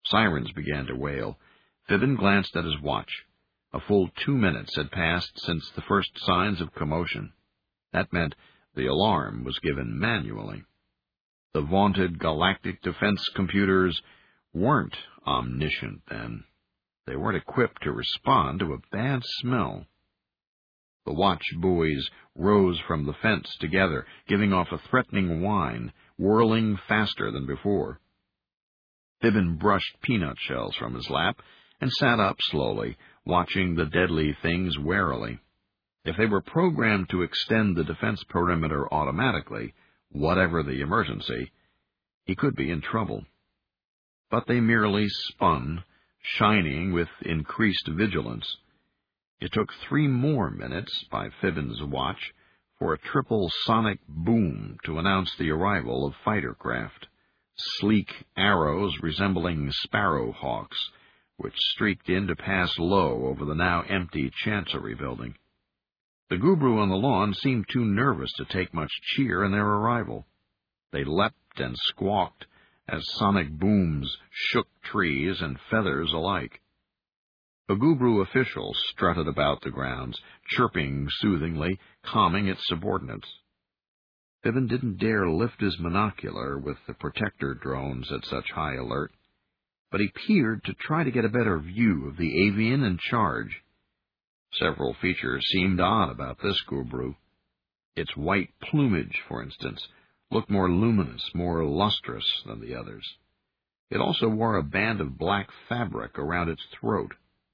Sirens began to wail. Fibbin glanced at his watch. A full 2 minutes had passed since the first signs of commotion. That meant the alarm was given manually. The vaunted galactic defense computers weren't omniscient then. They weren't equipped to respond to a bad smell. The watch buoys rose from the fence together, giving off a threatening whine, whirling faster than before. Fibbin brushed peanut shells from his lap and sat up slowly, watching the deadly things warily. If they were programmed to extend the defense perimeter automatically, whatever the emergency, he could be in trouble. But they merely spun, shining with increased vigilance. It took 3 more minutes, by Fibbin's watch, for a triple sonic boom to announce the arrival of fighter craft, sleek arrows resembling sparrow hawks, which streaked in to pass low over the now empty Chancery building. The Gubru on the lawn seemed too nervous to take much cheer in their arrival. They leapt and squawked as sonic booms shook trees and feathers alike. A Gubru official strutted about the grounds, chirping soothingly, calming its subordinates. Fibbin didn't dare lift his monocular with the protector drones at such high alert, but he peered to try to get a better view of the avian in charge. Several features seemed odd about this Gubru. Its white plumage, for instance, looked more luminous, more lustrous than the others. It also wore a band of black fabric around its throat.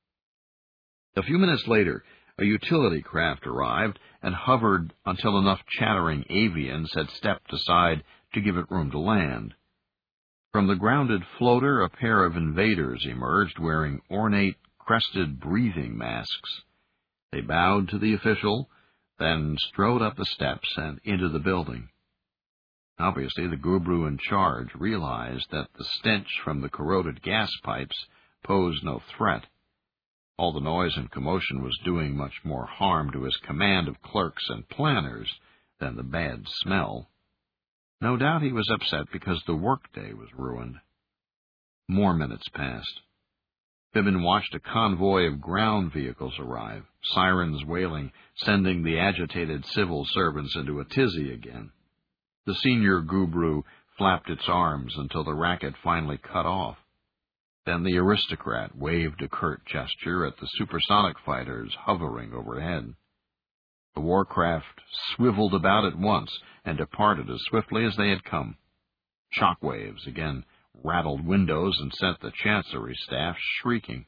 A few minutes later, a utility craft arrived and hovered until enough chattering avians had stepped aside to give it room to land. From the grounded floater, a pair of invaders emerged wearing ornate, crested breathing masks. They bowed to the official, then strode up the steps and into the building. Obviously, the Gubru in charge realized that the stench from the corroded gas pipes posed no threat. All the noise and commotion was doing much more harm to his command of clerks and planners than the bad smell. No doubt he was upset because the workday was ruined. More minutes passed. Fibbin watched a convoy of ground vehicles arrive, sirens wailing, sending the agitated civil servants into a tizzy again. The senior Gubru flapped its arms until the racket finally cut off. Then the aristocrat waved a curt gesture at the supersonic fighters hovering overhead. The warcraft swiveled about at once and departed as swiftly as they had come. Shockwaves again rattled windows and sent the Chancery staff shrieking.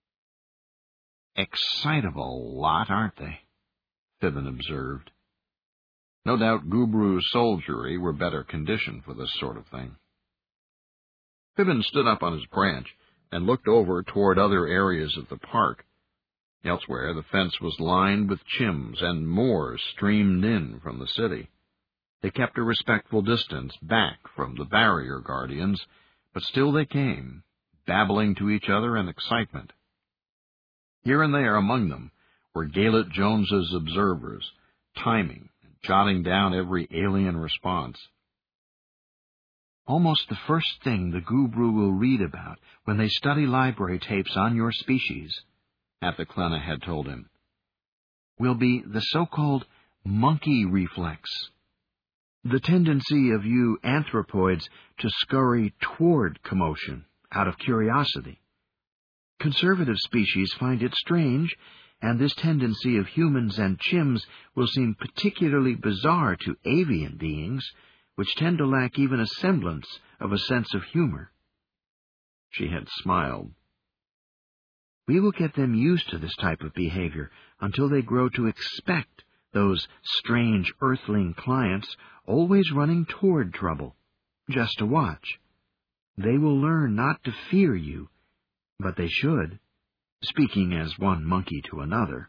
"Excitable lot, aren't they?" Fibbin observed. No doubt Gubru soldiery were better conditioned for this sort of thing. Fibbin stood up on his branch and looked over toward other areas of the park. Elsewhere, the fence was lined with chims, and more streamed in from the city. They kept a respectful distance back from the barrier guardians, but still they came, babbling to each other in excitement. Here and there among them were Gaylett Jones's observers, timing and jotting down every alien response. "Almost the first thing the Gubru will read about when they study library tapes on your species," Athaclena had told him, "will be the so-called monkey reflex. The tendency of you anthropoids to scurry toward commotion out of curiosity. Conservative species find it strange, and this tendency of humans and chimps will seem particularly bizarre to avian beings, which tend to lack even a semblance of a sense of humor." She had smiled. "We will get them used to this type of behavior until they grow to expect those strange earthling clients always running toward trouble, just to watch. They will learn not to fear you, but they should, speaking as one monkey to another."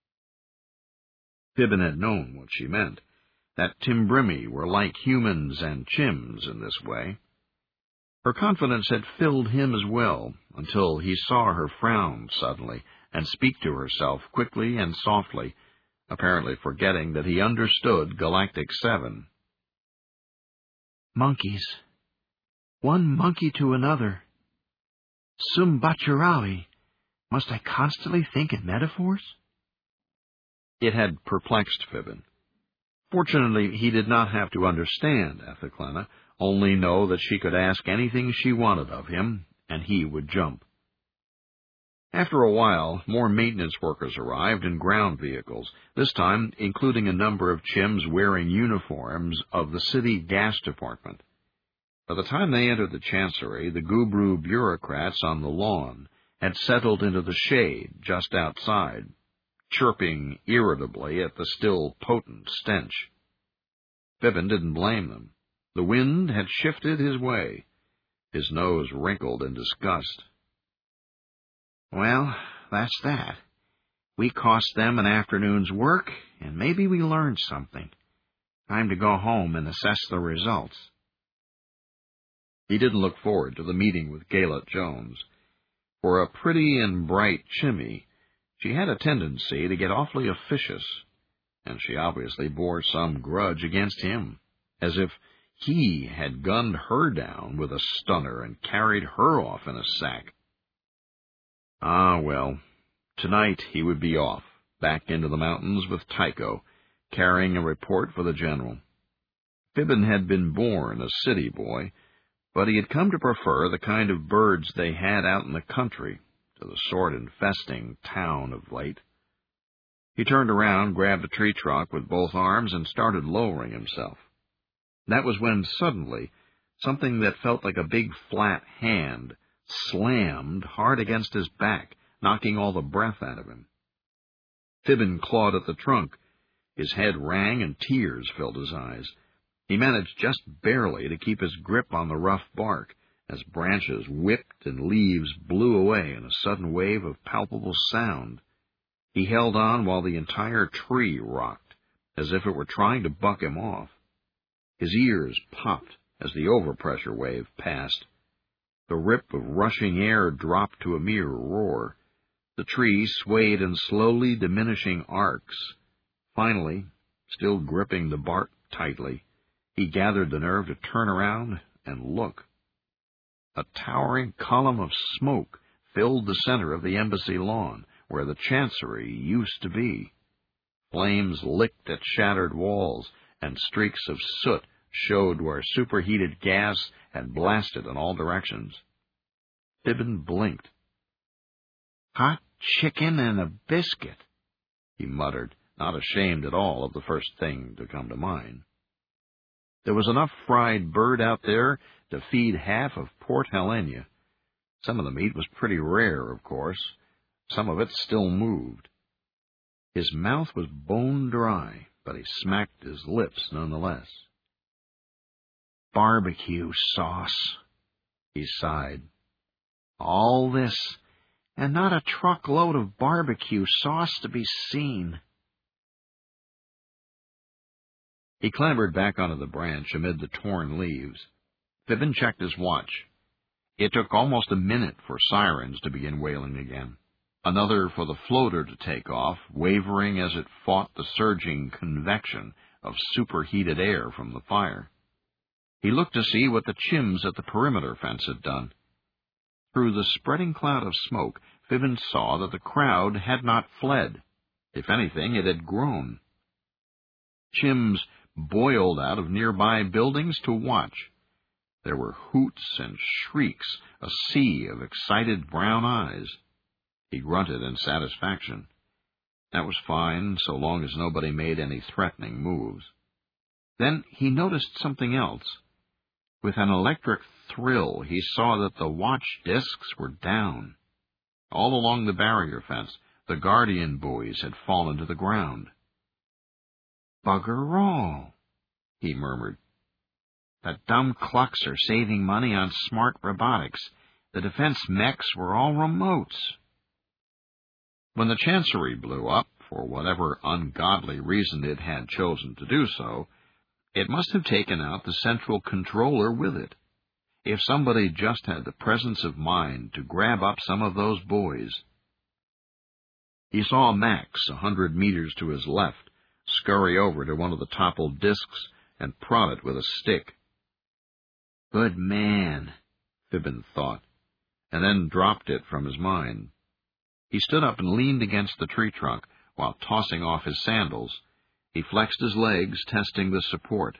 Fibbin had known what she meant, that Timbrimi were like humans and chimps in this way. Her confidence had filled him as well, until he saw her frown suddenly and speak to herself quickly and softly, apparently forgetting that he understood Galactic 7. "Monkeys. One monkey to another. Sumbacharawi. Must I constantly think in metaphors? It had perplexed Fibbin. Fortunately, he did not have to understand Ethiclena, only know that she could ask anything she wanted of him, and he would jump. After a while, more maintenance workers arrived in ground vehicles, this time including a number of chimps wearing uniforms of the city gas department. By the time they entered the chancery, the Gubru bureaucrats on the lawn had settled into the shade just outside, chirping irritably at the still potent stench. Fibbin didn't blame them. The wind had shifted his way. His nose wrinkled in disgust. Well, that's that. We cost them an afternoon's work, and maybe we learned something. Time to go home and assess the results. He didn't look forward to the meeting with Gaylett Jones. For a pretty and bright chimmy, she had a tendency to get awfully officious, and she obviously bore some grudge against him, as if he had gunned her down with a stunner and carried her off in a sack. Ah, well, tonight he would be off, back into the mountains with Tycho, carrying a report for the general. Fibbin had been born a city boy, but he had come to prefer the kind of birds they had out in the country to the sort infesting town of late. He turned around, grabbed a tree trunk with both arms, and started lowering himself. That was when, suddenly, something that felt like a big flat hand slammed hard against his back, knocking all the breath out of him. Fibbin clawed at the trunk. His head rang and tears filled his eyes. He managed just barely to keep his grip on the rough bark as branches whipped and leaves blew away in a sudden wave of palpable sound. He held on while the entire tree rocked, as if it were trying to buck him off. His ears popped as the overpressure wave passed. The rip of rushing air dropped to a mere roar. The tree swayed in slowly diminishing arcs. Finally, still gripping the bark tightly, he gathered the nerve to turn around and look. A towering column of smoke filled the center of the embassy lawn, where the chancery used to be. Flames licked at shattered walls, and streaks of soot showed where superheated gas had blasted in all directions. Fibbin blinked. Hot chicken and a biscuit, he muttered, not ashamed at all of the first thing to come to mind. There was enough fried bird out there to feed half of Port Helena. Some of the meat was pretty rare, of course. Some of it still moved. His mouth was bone dry, but he smacked his lips nonetheless. Barbecue sauce, he sighed. All this, and not a truckload of barbecue sauce to be seen. He clambered back onto the branch amid the torn leaves. Fibbin checked his watch. It took almost a minute for sirens to begin wailing again. Another for the floater to take off, wavering as it fought the surging convection of superheated air from the fire. He looked to see what the chimps at the perimeter fence had done. Through the spreading cloud of smoke, Fibbin saw that the crowd had not fled. If anything, it had grown. Chimps boiled out of nearby buildings to watch. There were hoots and shrieks, a sea of excited brown eyes. He grunted in satisfaction. That was fine, so long as nobody made any threatening moves. Then he noticed something else. With an electric thrill, he saw that the watch discs were down. All along the barrier fence, the guardian buoys had fallen to the ground. Bugger all, he murmured. The dumb clucks are saving money on smart robotics. The defense mechs were all remotes. When the chancery blew up, for whatever ungodly reason it had chosen to do so, it must have taken out the central controller with it. If somebody just had the presence of mind to grab up some of those buoys. He saw Max 100 meters to his left scurry over to one of the toppled discs and prod it with a stick. Good man, Fibbin thought. and then dropped it from his mind. He stood up and leaned against the tree trunk while tossing off his sandals. He flexed his legs, testing the support.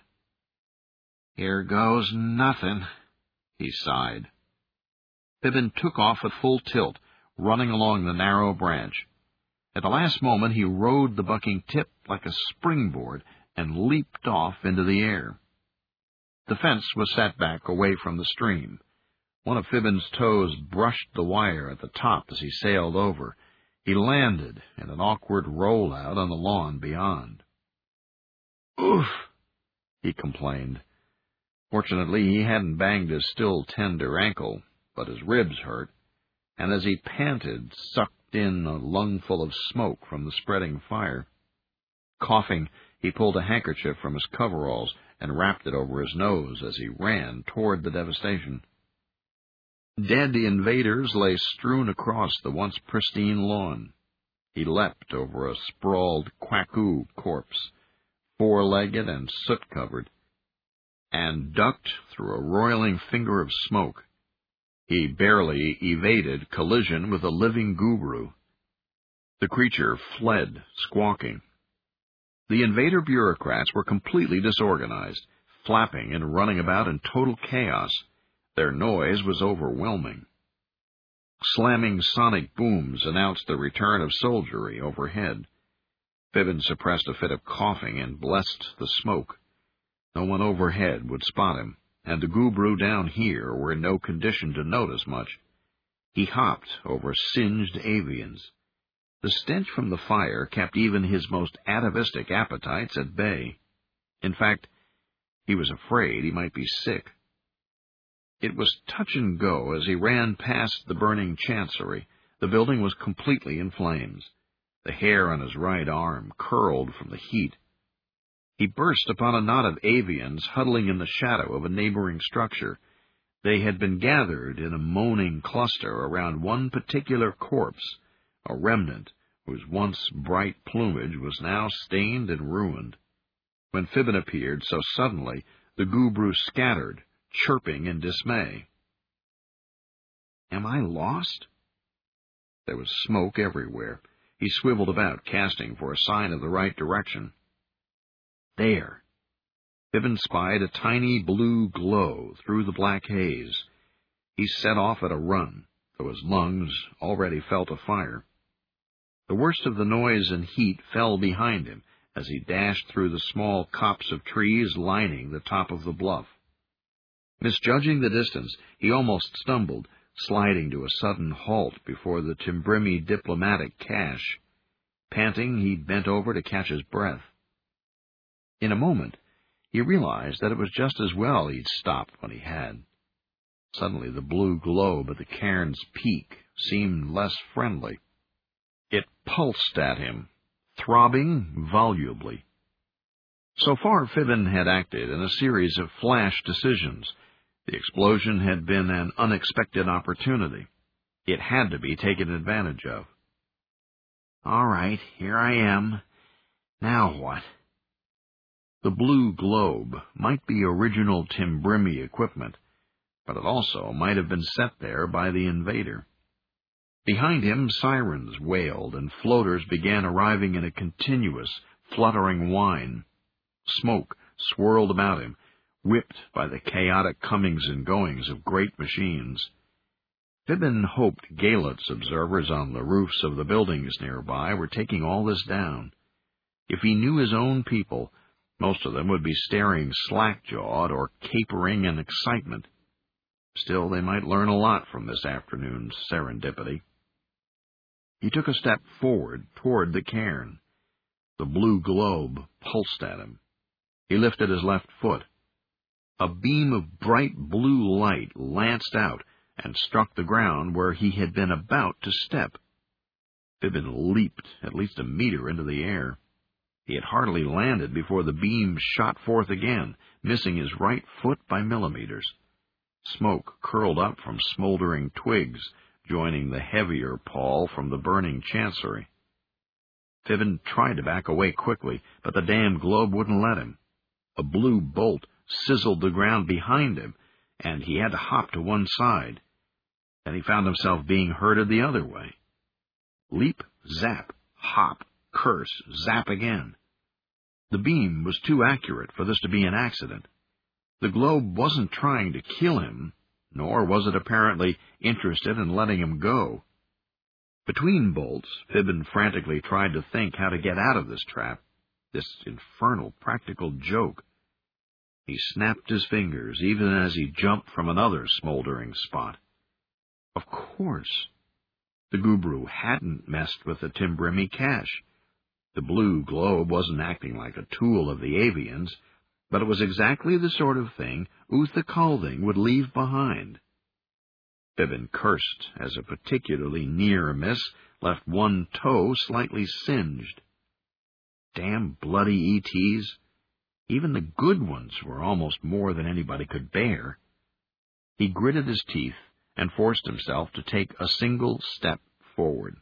"Here goes nothing," he sighed. Fibbin took off at full tilt, running along the narrow branch. At the last moment he rode the bucking tip like a springboard and leaped off into the air. The fence was set back away from the stream. One of Fibbin's toes brushed the wire at the top as he sailed over. He landed in an awkward rollout on the lawn beyond. "Oof!" he complained. Fortunately, he hadn't banged his still tender ankle, but his ribs hurt, and as he panted, sucked in a lungful of smoke from the spreading fire. Coughing, he pulled a handkerchief from his coveralls and wrapped it over his nose as he ran toward the devastation. Dead invaders lay strewn across the once pristine lawn. He leapt over a sprawled Kwaku corpse, four-legged and soot-covered, and ducked through a roiling finger of smoke. He barely evaded collision with a living gubru. The creature fled, squawking. The invader bureaucrats were completely disorganized, flapping and running about in total chaos. Their noise was overwhelming. Slamming sonic booms announced the return of soldiery overhead. Fibbin suppressed a fit of coughing and blessed the smoke. No one overhead would spot him, and the gubru down here were in no condition to notice much. He hopped over singed avians. The stench from the fire kept even his most atavistic appetites at bay. In fact, he was afraid he might be sick. It was touch and go as he ran past the burning chancery. The building was completely in flames. The hair on his right arm curled from the heat. He burst upon a knot of avians huddling in the shadow of a neighboring structure. They had been gathered in a moaning cluster around one particular corpse, a remnant whose once bright plumage was now stained and ruined. When Fibbin appeared so suddenly, the gubru scattered, chirping in dismay. "Am I lost?" There was smoke everywhere. He swiveled about, casting for a sign of the right direction. There! Fibbin spied a tiny blue glow through the black haze. He set off at a run, though his lungs already felt afire. The worst of the noise and heat fell behind him as he dashed through the small copse of trees lining the top of the bluff. Misjudging the distance, he almost stumbled, sliding to a sudden halt before the Timbrimi diplomatic cache. Panting, he bent over to catch his breath. In a moment, he realized that it was just as well he'd stopped when he had. Suddenly, the blue globe at the cairn's peak seemed less friendly. It pulsed at him, throbbing volubly. So far, Fibbin had acted in a series of flash decisions. The explosion had been an unexpected opportunity. It had to be taken advantage of. "All right, here I am. Now what?" The blue globe might be original Timbrimi equipment, but it also might have been set there by the invader. Behind him, sirens wailed, and floaters began arriving in a continuous, fluttering whine. Smoke swirled about him, whipped by the chaotic comings and goings of great machines. Fibbin hoped Gaelot's observers on the roofs of the buildings nearby were taking all this down. If he knew his own people, most of them would be staring slack-jawed or capering in excitement. Still, they might learn a lot from this afternoon's serendipity. He took a step forward toward the cairn. The blue globe pulsed at him. He lifted his left foot. A beam of bright blue light lanced out and struck the ground where he had been about to step. Fibbin leaped at least a meter into the air. He had hardly landed before the beam shot forth again, missing his right foot by millimeters. Smoke curled up from smoldering twigs, joining the heavier pall from the burning chancery. Fibbin tried to back away quickly, but the damned globe wouldn't let him. A blue bolt sizzled the ground behind him, and he had to hop to one side. Then he found himself being herded the other way. Leap, zap, hop, curse, zap again. The beam was too accurate for this to be an accident. The globe wasn't trying to kill him, nor was it apparently interested in letting him go. Between bolts, Fibbin frantically tried to think how to get out of this trap, this infernal practical joke. He snapped his fingers even as he jumped from another smoldering spot. Of course, the Gubru hadn't messed with the Timbrimi cache. The blue globe wasn't acting like a tool of the avians, but it was exactly the sort of thing Uther Kalding would leave behind. Fibbin cursed as a particularly near miss left one toe slightly singed. Damn bloody ETs! Even the good ones were almost more than anybody could bear. He gritted his teeth and forced himself to take a single step forward.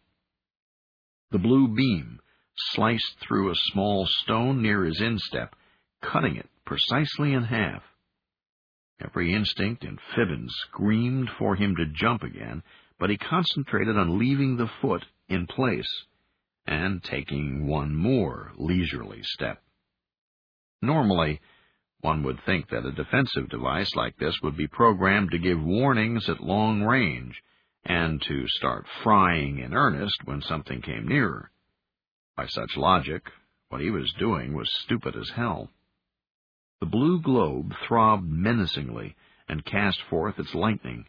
The blue beam sliced through a small stone near his instep, cutting it precisely in half. Every instinct in Fibbin screamed for him to jump again, but he concentrated on leaving the foot in place and taking one more leisurely step. Normally, one would think that a defensive device like this would be programmed to give warnings at long range and to start frying in earnest when something came nearer. By such logic, what he was doing was stupid as hell. The blue globe throbbed menacingly and cast forth its lightning.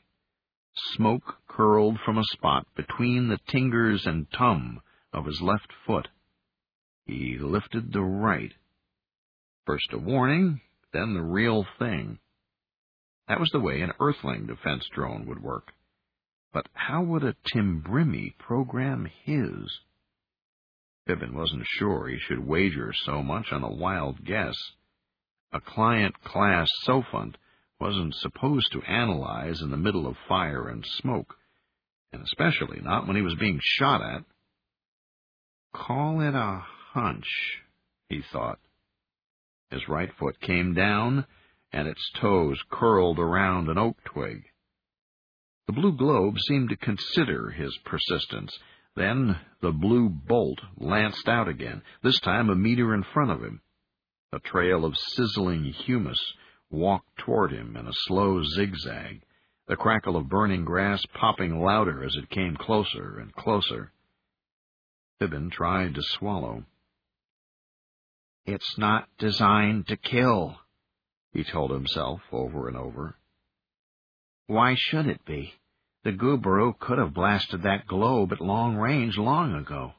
Smoke curled from a spot between the tingers and tum of his left foot. He lifted the right. First a warning, then the real thing. That was the way an Earthling defense drone would work. But how would a Timbrimi program his? Fibbin wasn't sure he should wager so much on a wild guess. A client-class Sophont wasn't supposed to analyze in the middle of fire and smoke, and especially not when he was being shot at. Call it a hunch, he thought. His right foot came down, and its toes curled around an oak twig. The blue globe seemed to consider his persistence. Then the blue bolt lanced out again, this time a meter in front of him. A trail of sizzling humus walked toward him in a slow zigzag, the crackle of burning grass popping louder as it came closer and closer. Fibbin tried to swallow. "It's not designed to kill," he told himself over and over. "Why should it be? The Gubru could have blasted that globe at long range long ago."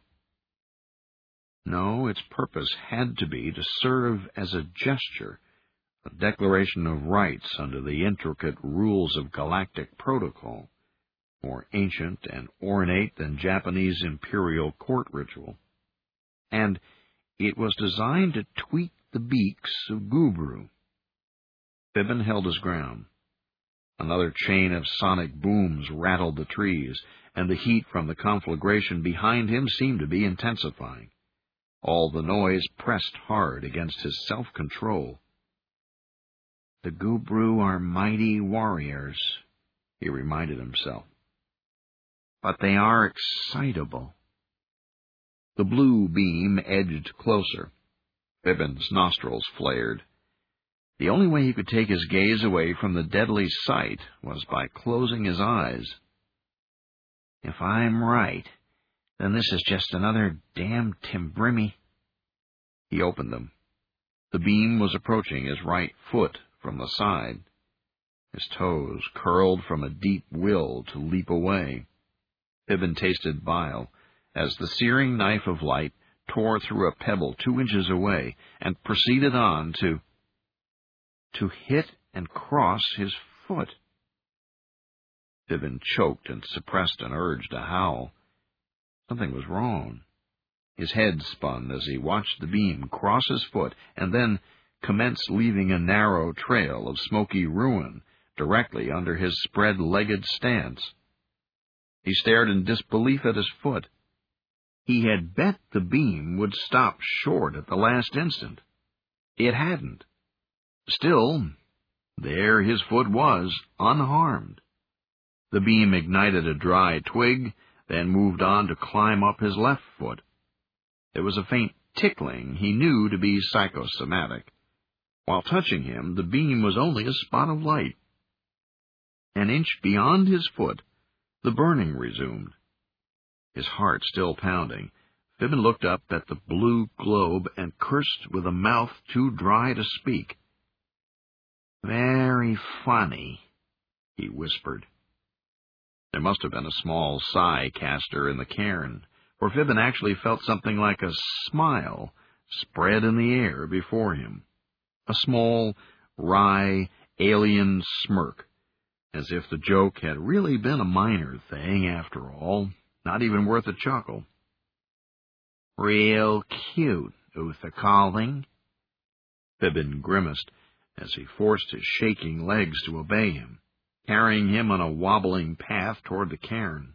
No, its purpose had to be to serve as a gesture, a declaration of rights under the intricate rules of galactic protocol, more ancient and ornate than Japanese imperial court ritual. And it was designed to tweak the beaks of Gubru. Fibbin held his ground. Another chain of sonic booms rattled the trees, and the heat from the conflagration behind him seemed to be intensifying. All the noise pressed hard against his self-control. "The Gubru are mighty warriors," he reminded himself. "But they are excitable." The blue beam edged closer. Fibbin's nostrils flared. The only way he could take his gaze away from the deadly sight was by closing his eyes. "If I'm right, then this is just another damn Timbrimi." He opened them. The beam was approaching his right foot from the side. His toes curled from a deep will to leap away. Fibbin tasted bile as the searing knife of light tore through a pebble 2 inches away and proceeded on to hit and cross his foot. Fibbin choked and suppressed an urge to howl. Something was wrong. His head spun as he watched the beam cross his foot and then commence leaving a narrow trail of smoky ruin directly under his spread-legged stance. He stared in disbelief at his foot. He had bet the beam would stop short at the last instant. It hadn't. Still, there his foot was, unharmed. The beam ignited a dry twig, then moved on to climb up his left foot. There was a faint tickling he knew to be psychosomatic. While touching him, the beam was only a spot of light. An inch beyond his foot, the burning resumed. His heart still pounding, Fibbin looked up at the blue globe and cursed with a mouth too dry to speak. "Very funny," he whispered. There must have been a small sigh caster in the cairn, for Fibbin actually felt something like a smile spread in the air before him. A small, wry, alien smirk, as if the joke had really been a minor thing after all, not even worth a chuckle. "Real cute, Uther Calving." Fibbin grimaced as he forced his shaking legs to obey him, carrying him on a wobbling path toward the cairn.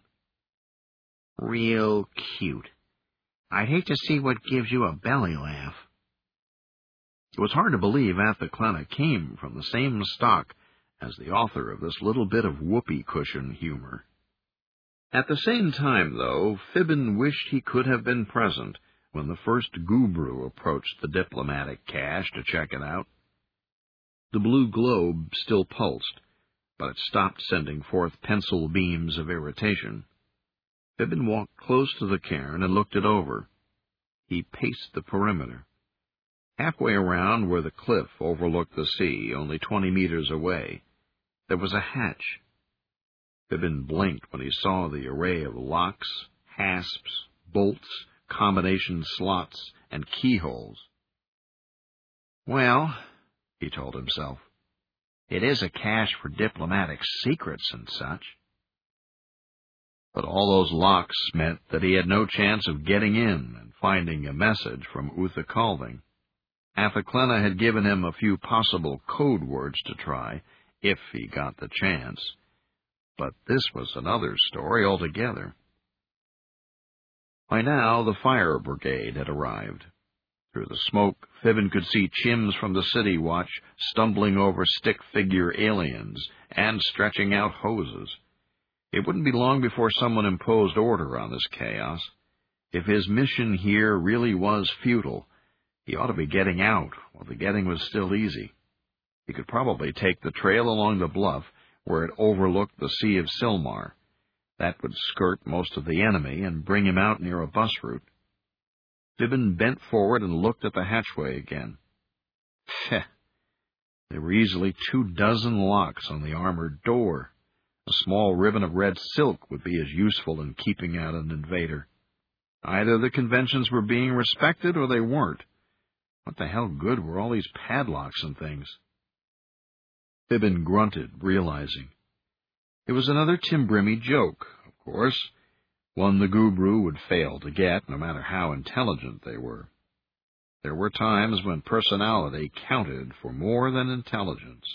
"Real cute. I'd hate to see what gives you a belly laugh." It was hard to believe Athelclena came from the same stock as the author of this little bit of whoopee cushion humor. At the same time, though, Fibbin wished he could have been present when the first Gubru approached the diplomatic cache to check it out. The blue globe still pulsed, but it stopped sending forth pencil beams of irritation. Fibbin walked close to the cairn and looked it over. He paced the perimeter. Halfway around where the cliff overlooked the sea, only 20 meters away, there was a hatch. Fibbin blinked when he saw the array of locks, hasps, bolts, combination slots, and keyholes. "Well," he told himself, "it is a cache for diplomatic secrets and such." But all those locks meant that he had no chance of getting in and finding a message from Uther Calving. Athelclena had given him a few possible code words to try, if he got the chance. But this was another story altogether. By now, the fire brigade had arrived. Through the smoke, Fibbin could see chims from the city watch stumbling over stick-figure aliens and stretching out hoses. It wouldn't be long before someone imposed order on this chaos. If his mission here really was futile, he ought to be getting out while the getting was still easy. He could probably take the trail along the bluff where it overlooked the Sea of Silmar. That would skirt most of the enemy and bring him out near a bus route. Fibbin bent forward and looked at the hatchway again. There were easily 24 locks on the armored door. A small ribbon of red silk would be as useful in keeping out an invader. Either the conventions were being respected or they weren't. What the hell good were all these padlocks and things? Fibbin grunted, realizing. It was another Timbrimi joke, of course, one the Gubru would fail to get, no matter how intelligent they were. There were times when personality counted for more than intelligence.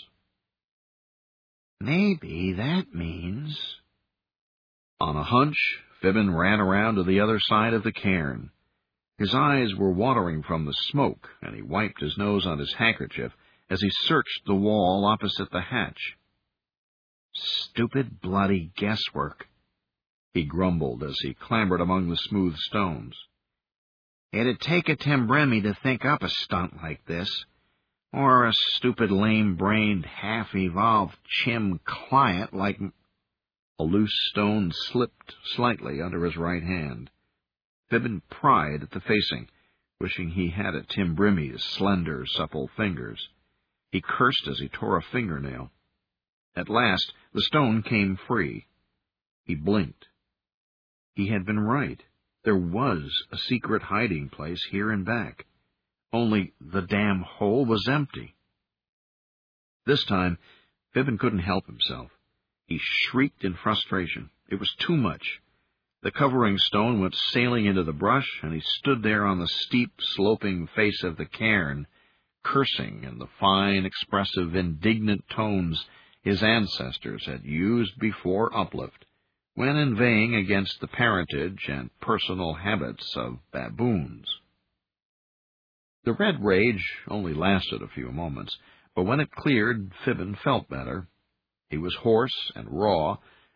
Maybe that means... On a hunch, Fibbin ran around to the other side of the cairn. His eyes were watering from the smoke, and he wiped his nose on his handkerchief as he searched the wall opposite the hatch. Stupid bloody guesswork, he grumbled as he clambered among the smooth stones. It'd take a Timbrimi to think up a stunt like this, or a stupid lame-brained, half-evolved chim client like... A loose stone slipped slightly under his right hand. Fibbin pried at the facing, wishing he had a Timbrimi's slender, supple fingers. He cursed as he tore a fingernail. At last, the stone came free. He blinked. He had been right. There was a secret hiding place here and back. Only the damn hole was empty. This time, Fibbin couldn't help himself. He shrieked in frustration. It was too much. The covering stone went sailing into the brush, and he stood there on the steep, sloping face of the cairn, cursing in the fine, expressive, indignant tones his ancestors had used before uplift, when inveighing against the parentage and personal habits of baboons. The red rage only lasted a few moments, but when it cleared, Fibbin felt better. He was hoarse and raw,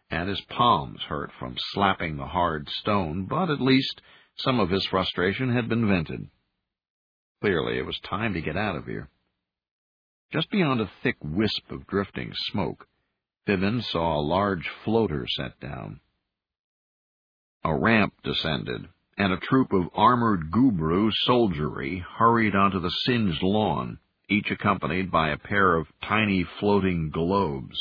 and his palms hurt from slapping the hard stone, but at least some of his frustration had been vented. Clearly, it was time to get out of here. Just beyond a thick wisp of drifting smoke, Fibbin saw a large floater set down. A ramp descended, and a troop of armored Gubru soldiery hurried onto the singed lawn, each accompanied by a pair of tiny floating globes.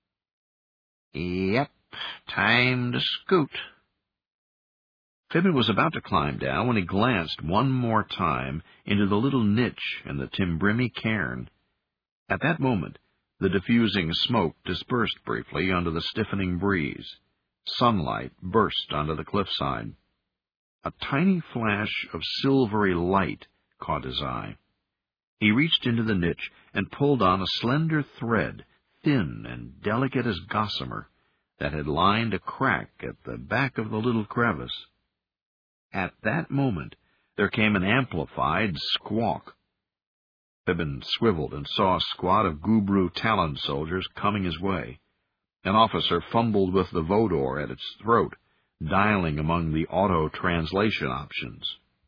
Yep, time to scoot. Fibbin was about to climb down when he glanced one more time into the little niche in the Timbrimi cairn. At that moment, the diffusing smoke dispersed briefly under the stiffening breeze. Sunlight burst onto the cliffside. A tiny flash of silvery light caught his eye. He reached into the niche and pulled on a slender thread, thin and delicate as gossamer, that had lined a crack at the back of the little crevice. At that moment, there came an amplified squawk. Fibbin swiveled and saw a squad of Gubru Talon soldiers coming his way. An officer fumbled with the Vodor at its throat, dialing among the auto-translation options.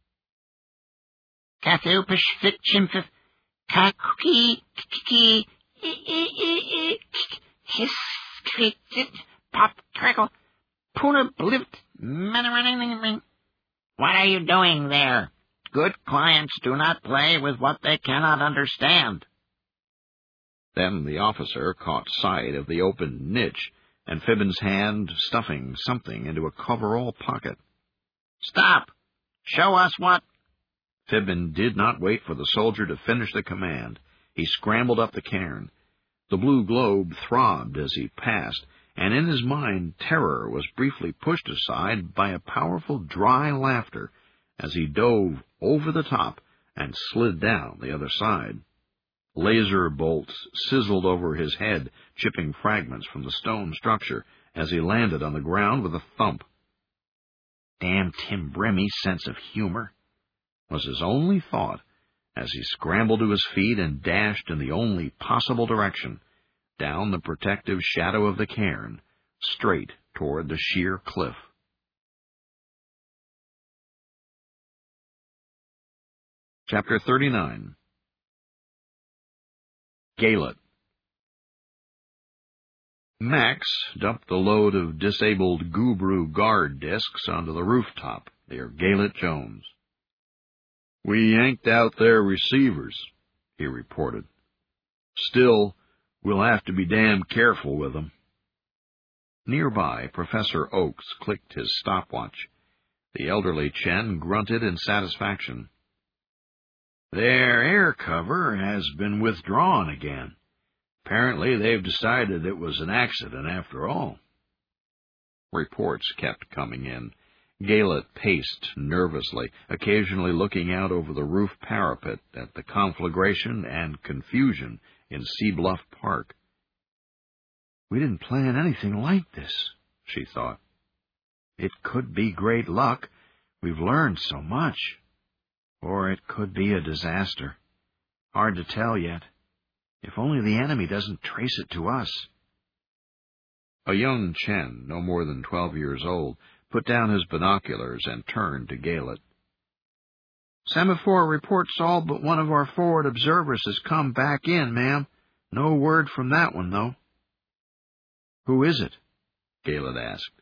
Katupishvitchimfif, kakuki, kiki, hiss, pop, crackle, puna blift, manning. What are you doing there? Good clients do not play with what they cannot understand. Then the officer caught sight of the open niche, and Fibbin's hand stuffing something into a coverall pocket. Stop! Show us what... Fibbin did not wait for the soldier to finish the command. He scrambled up the cairn. The blue globe throbbed as he passed, and in his mind terror was briefly pushed aside by a powerful dry laughter as he dove over the top and slid down the other side. Laser bolts sizzled over his head, chipping fragments from the stone structure as he landed on the ground with a thump. Damn Timbrimi's sense of humor, was his only thought as he scrambled to his feet and dashed in the only possible direction, down the protective shadow of the cairn, straight toward the sheer cliff. Chapter 39. Galet. Max dumped the load of disabled Gubru guard discs onto the rooftop near Galet Jones. "We yanked out their receivers," he reported. "Still, we'll have to be damn careful with them." Nearby, Professor Oakes clicked his stopwatch. The elderly Chen grunted in satisfaction. "Their air cover has been withdrawn again. Apparently they've decided it was an accident after all." Reports kept coming in. Galet paced nervously, occasionally looking out over the roof parapet at the conflagration and confusion in Sea Bluff Park. "We didn't plan anything like this," she thought. "It could be great luck. We've learned so much. Or it could be a disaster. Hard to tell yet. If only the enemy doesn't trace it to us." A young Chen, no more than 12 years old, put down his binoculars and turned to Galet. "Semaphore reports all but one of our forward observers has come back in, ma'am. No word from that one, though." "Who is it?" Galet asked.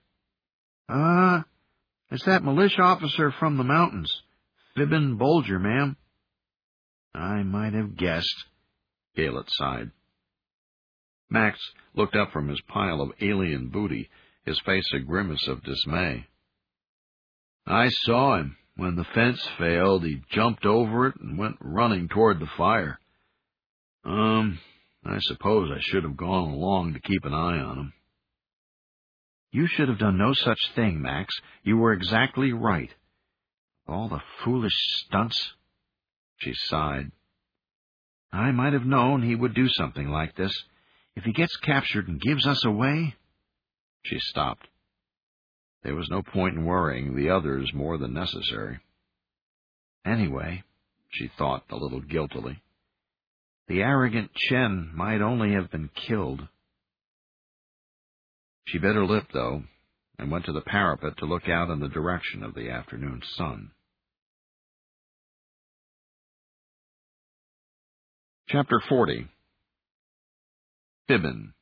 It's that militia officer from the mountains. Fibbin Bolger, ma'am." "I might have guessed," Galet sighed. Max looked up from his pile of alien booty, his face a grimace of dismay. "I saw him. When the fence failed, he jumped over it and went running toward the fire. I suppose I should have gone along to keep an eye on him." "You should have done no such thing, Max. You were exactly right. All the foolish stunts." She sighed. "I might have known he would do something like this. If he gets captured and gives us away—" She stopped. There was no point in worrying the others more than necessary. Anyway, she thought a little guiltily, the arrogant Chen might only have been killed. She bit her lip, though, and went to the parapet to look out in the direction of the afternoon sun. Chapter 40. Fibbin.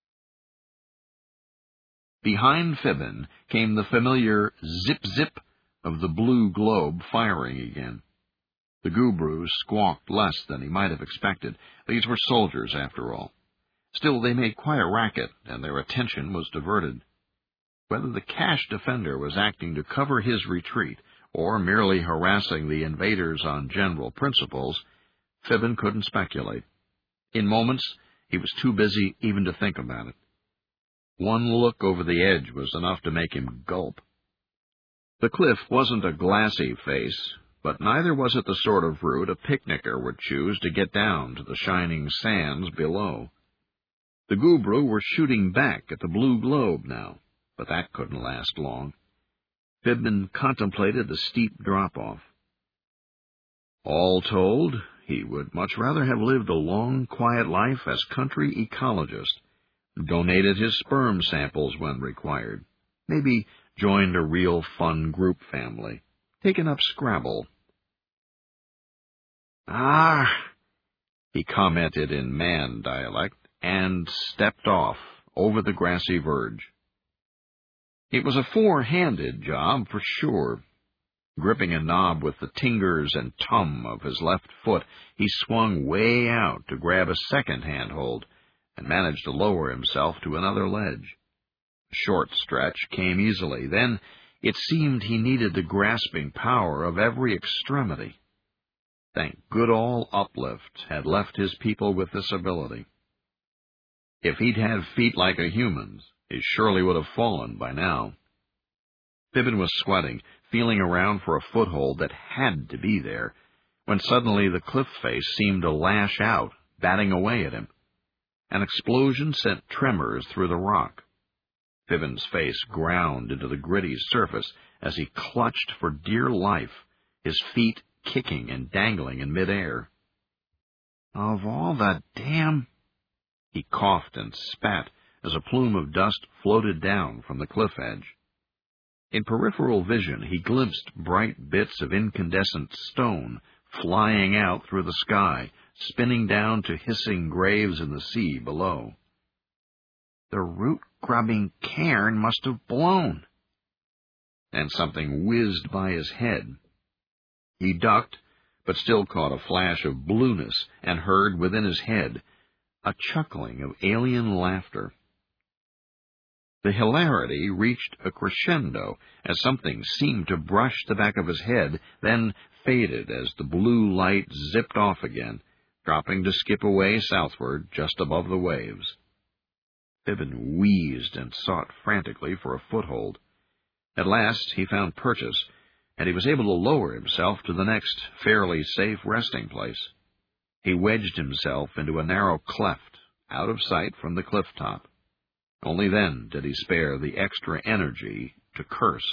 Behind Fibbin came the familiar zip-zip of the blue globe firing again. The Gubrus squawked less than he might have expected. These were soldiers, after all. Still, they made quite a racket, and their attention was diverted. Whether the cache defender was acting to cover his retreat, or merely harassing the invaders on general principles, Fibbin couldn't speculate. In moments, he was too busy even to think about it. One look over the edge was enough to make him gulp. The cliff wasn't a glassy face, but neither was it the sort of route a picnicker would choose to get down to the shining sands below. The Gubru were shooting back at the blue globe now, but that couldn't last long. Fibbin contemplated the steep drop-off. All told, he would much rather have lived a long, quiet life as country ecologist, donated his sperm samples when required, maybe joined a real fun group family, taken up Scrabble. "Ah," he commented in man dialect, and stepped off over the grassy verge. It was a four-handed job for sure. Gripping a knob with the tingers and tum of his left foot, he swung way out to grab a second handhold and managed to lower himself to another ledge. A short stretch came easily. Then it seemed he needed the grasping power of every extremity. Thank Goodall Uplift had left his people with this ability. If he'd had feet like a human's, he surely would have fallen by now. Fibbin was sweating, feeling around for a foothold that had to be there, when suddenly the cliff face seemed to lash out, batting away at him. An explosion sent tremors through the rock. Fibbin's face ground into the gritty surface as he clutched for dear life, his feet kicking and dangling in midair. "Of all the damn—" He coughed and spat as a plume of dust floated down from the cliff edge. In peripheral vision, he glimpsed bright bits of incandescent stone flying out through the sky, spinning down to hissing graves in the sea below. The root-grubbing cairn must have blown. And something whizzed by his head. He ducked, but still caught a flash of blueness and heard within his head a chuckling of alien laughter. The hilarity reached a crescendo as something seemed to brush the back of his head, then faded as the blue light zipped off again, dropping to skip away southward just above the waves. Fibbin wheezed and sought frantically for a foothold. At last he found purchase, and he was able to lower himself to the next fairly safe resting place. He wedged himself into a narrow cleft, out of sight from the cliff top. Only then did he spare the extra energy to curse.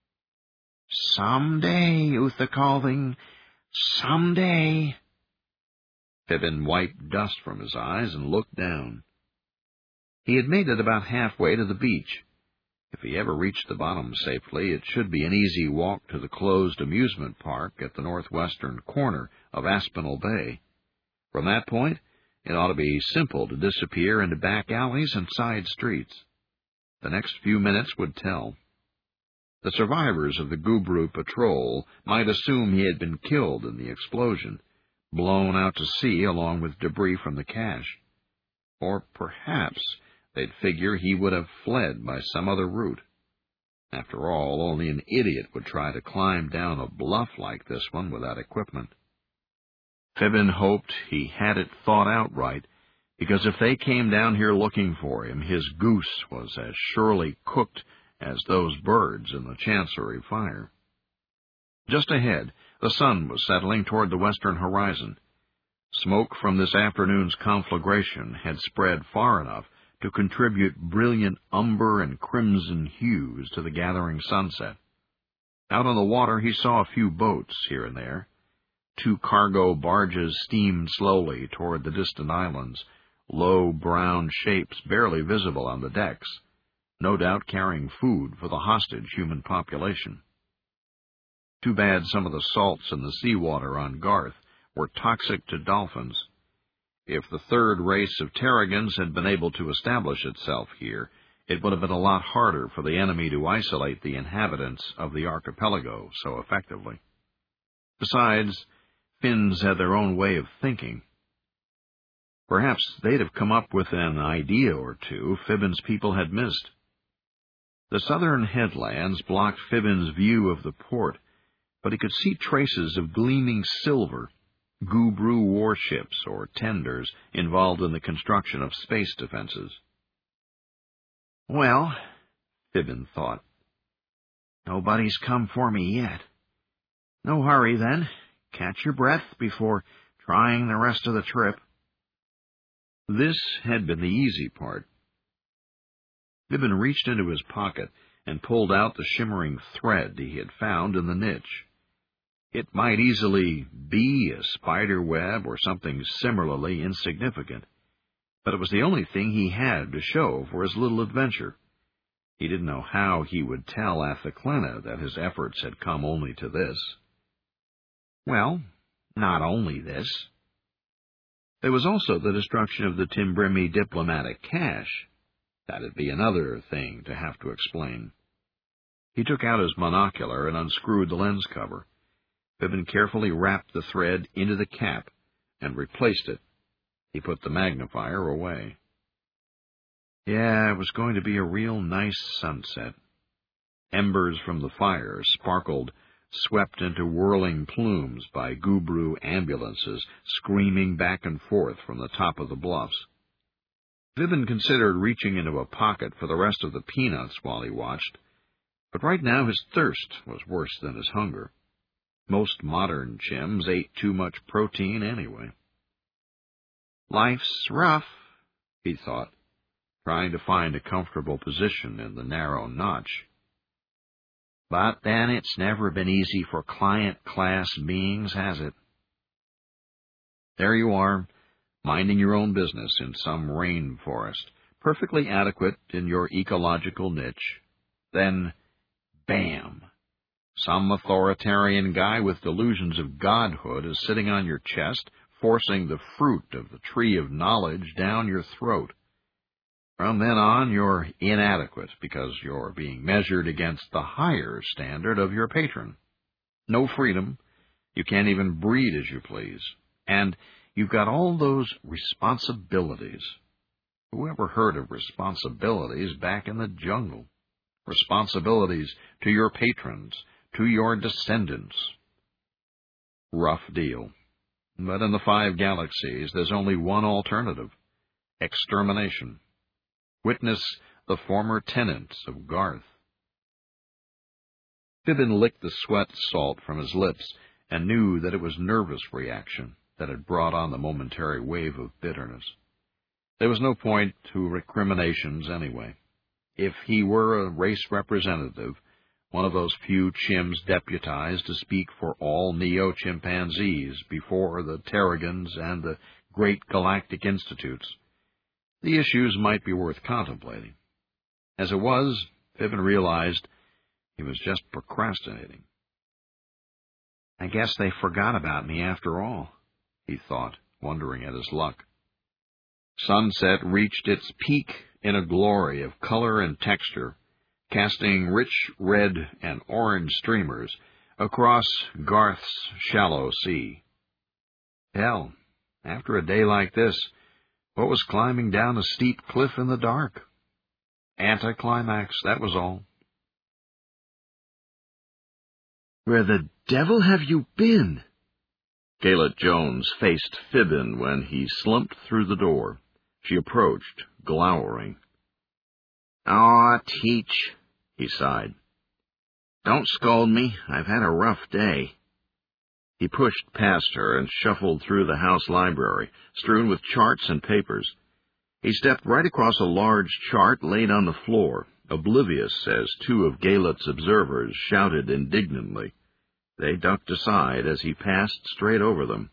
"Someday, Uthakalding, someday." Fibbin wiped dust from his eyes and looked down. He had made it about halfway to the beach. If he ever reached the bottom safely, it should be an easy walk to the closed amusement park at the northwestern corner of Aspinall Bay. From that point, it ought to be simple to disappear into back alleys and side streets. The next few minutes would tell. The survivors of the Gubru patrol might assume he had been killed in the explosion, blown out to sea along with debris from the cache. Or perhaps they'd figure he would have fled by some other route. After all, only an idiot would try to climb down a bluff like this one without equipment. Fibbin hoped he had it thought out right, because if they came down here looking for him, his goose was as surely cooked as those birds in the Chancery fire. Just ahead, the sun was settling toward the western horizon. Smoke from this afternoon's conflagration had spread far enough to contribute brilliant umber and crimson hues to the gathering sunset. Out on the water he saw a few boats here and there. 2 cargo barges steamed slowly toward the distant islands, low brown shapes barely visible on the decks. no doubt carrying food for the hostage human population. Too bad some of the salts in the seawater on Garth were toxic to dolphins. If the third race of Terrigans had been able to establish itself here, it would have been a lot harder for the enemy to isolate the inhabitants of the archipelago so effectively. Besides, Finns had their own way of thinking. Perhaps they'd have come up with an idea or two Fibbin's people had missed. The southern headlands blocked Fibbin's view of the port, but he could see traces of gleaming silver, Gubru warships or tenders involved in the construction of space defenses. Well, Fibbin thought, nobody's come for me yet. No hurry, then. Catch your breath before trying the rest of the trip. This had been the easy part. Fibbin reached into his pocket and pulled out the shimmering thread he had found in the niche. It might easily be a spider web or something similarly insignificant, but it was the only thing he had to show for his little adventure. He didn't know how he would tell Athaclena that his efforts had come only to this. Well, not only this. There was also the destruction of the Timbrimi diplomatic cache. That'd be another thing to have to explain. He took out his monocular and unscrewed the lens cover. Fibbin carefully wrapped the thread into the cap and replaced it. He put the magnifier away. Yeah, it was going to be a real nice sunset. Embers from the fire sparkled, swept into whirling plumes by Gubru ambulances screaming back and forth from the top of the bluffs. Fibbin considered reaching into a pocket for the rest of the peanuts while he watched, but right now his thirst was worse than his hunger. Most modern chimps ate too much protein anyway. Life's rough, he thought, trying to find a comfortable position in the narrow notch. But then it's never been easy for client-class beings, has it? There you are, minding your own business in some rainforest, perfectly adequate in your ecological niche. Then, bam! Some authoritarian guy with delusions of godhood is sitting on your chest, forcing the fruit of the tree of knowledge down your throat. From then on, you're inadequate because you're being measured against the higher standard of your patron. No freedom. You can't even breed as you please. And you've got all those responsibilities. Who ever heard of responsibilities back in the jungle? Responsibilities to your patrons, to your descendants. Rough deal. But in the 5 galaxies, there's only one alternative: extermination. Witness the former tenants of Garth. Fibbin licked the sweat salt from his lips and knew that it was nervous reaction that had brought on the momentary wave of bitterness. There was no point to recriminations anyway. If he were a race representative, one of those few chimps deputized to speak for all neo-chimpanzees before the Terrigans and the great galactic institutes, the issues might be worth contemplating. As it was, Fibbin realized he was just procrastinating. I guess they forgot about me after all, he thought, wondering at his luck. Sunset reached its peak in a glory of color and texture, casting rich red and orange streamers across Garth's shallow sea. Hell, after a day like this, what was climbing down a steep cliff in the dark? Anticlimax, that was all. Where the devil have you been? Galet Jones faced Fibbin when he slumped through the door. She approached, glowering. Aw, Teach, he sighed. Don't scold me. I've had a rough day. He pushed past her and shuffled through the house library, strewn with charts and papers. He stepped right across a large chart laid on the floor, oblivious as 2 of Galet's observers shouted indignantly. They ducked aside as he passed straight over them.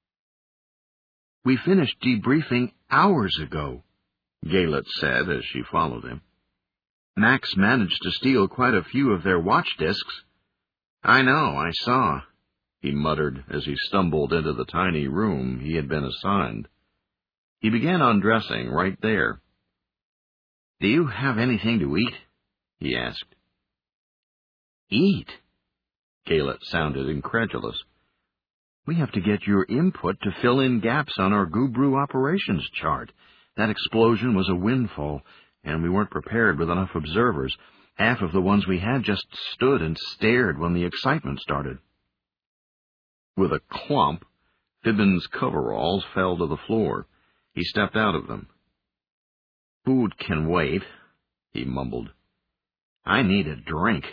We finished debriefing hours ago, Galet said as she followed him. Max managed to steal quite a few of their watch discs. I know, I saw, he muttered as he stumbled into the tiny room he had been assigned. He began undressing right there. Do you have anything to eat? He asked. Eat? Galet sounded incredulous. We have to get your input to fill in gaps on our Gubru operations chart. That explosion was a windfall, and we weren't prepared with enough observers. Half of the ones we had just stood and stared when the excitement started. With a clump, Fibbin's coveralls fell to the floor. He stepped out of them. Food can wait, he mumbled. I need a drink.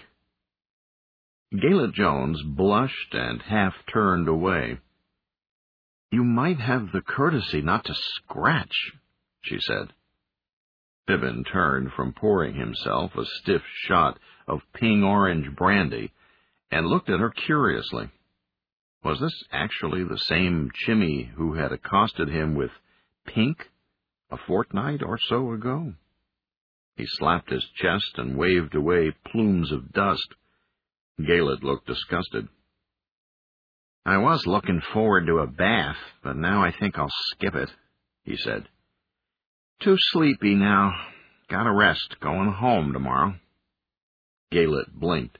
Galet Jones blushed and half turned away. You might have the courtesy not to scratch, she said. Fibbin turned from pouring himself a stiff shot of ping-orange brandy and looked at her curiously. Was this actually the same Chimmy who had accosted him with pink a fortnight or so ago? He slapped his chest and waved away plumes of dust. Galet looked disgusted. I was looking forward to a bath, but now I think I'll skip it, he said. Too sleepy now. Gotta rest. Going home tomorrow. Galet blinked.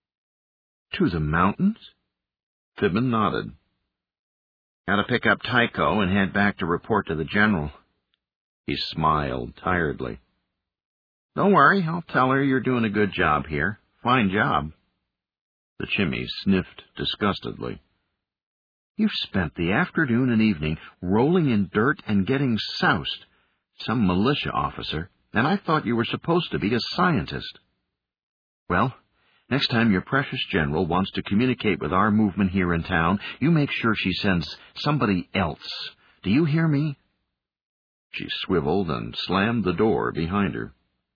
To the mountains? Fibbin nodded. Gotta pick up Tycho and head back to report to the general. He smiled tiredly. Don't worry, I'll tell her you're doing a good job here. Fine job. The Chimmy sniffed disgustedly. You've spent the afternoon and evening rolling in dirt and getting soused. Some militia officer, and I thought you were supposed to be a scientist. Well, next time your precious general wants to communicate with our movement here in town, you make sure she sends somebody else. Do you hear me? She swiveled and slammed the door behind her.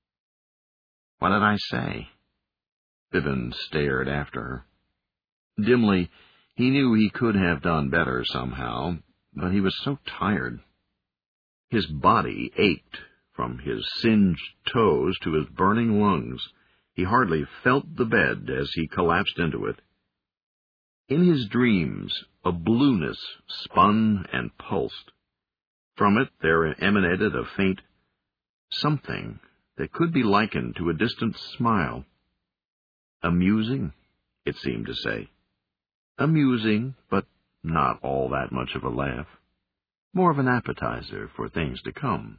What did I say? Fibbin stared after her. Dimly, he knew he could have done better somehow, but he was so tired. His body ached from his singed toes to his burning lungs. He hardly felt the bed as he collapsed into it. In his dreams, a blueness spun and pulsed. From it there emanated a faint something that could be likened to a distant smile. Amusing, it seemed to say. Amusing, but not all that much of a laugh. More of an appetizer for things to come.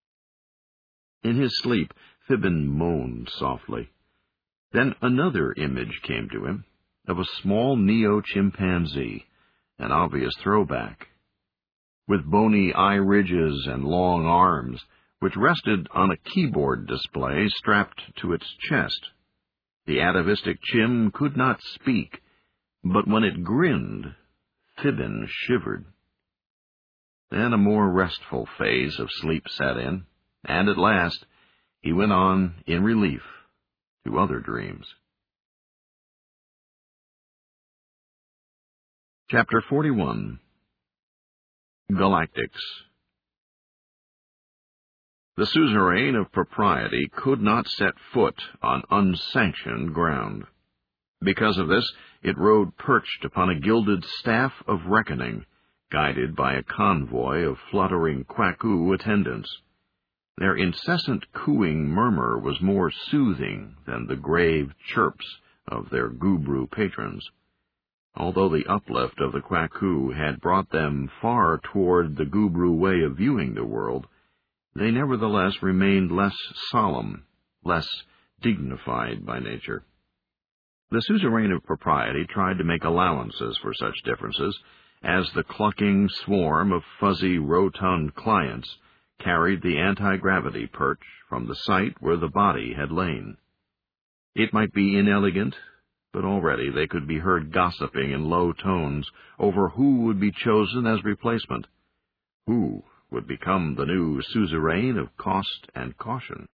In his sleep, Fibbin moaned softly. Then another image came to him, of a small neo-chimpanzee, an obvious throwback, with bony eye ridges and long arms, which rested on a keyboard display strapped to its chest. The atavistic Chim could not speak, but when it grinned, Fibbin shivered. Then a more restful phase of sleep set in, and at last he went on, in relief, to other dreams. Chapter 41. Galactics. The suzerain of propriety could not set foot on unsanctioned ground. Because of this, it rode perched upon a gilded staff of reckoning, guided by a convoy of fluttering Kwaku attendants. Their incessant cooing murmur was more soothing than the grave chirps of their Gubru patrons. Although the uplift of the Kwaku had brought them far toward the Gubru way of viewing the world, they nevertheless remained less solemn, less dignified by nature. The suzerain of propriety tried to make allowances for such differences, as the clucking swarm of fuzzy, rotund clients carried the anti-gravity perch from the site where the body had lain. It might be inelegant, but already they could be heard gossiping in low tones over who would be chosen as replacement, who would become the new suzerain of cost and caution.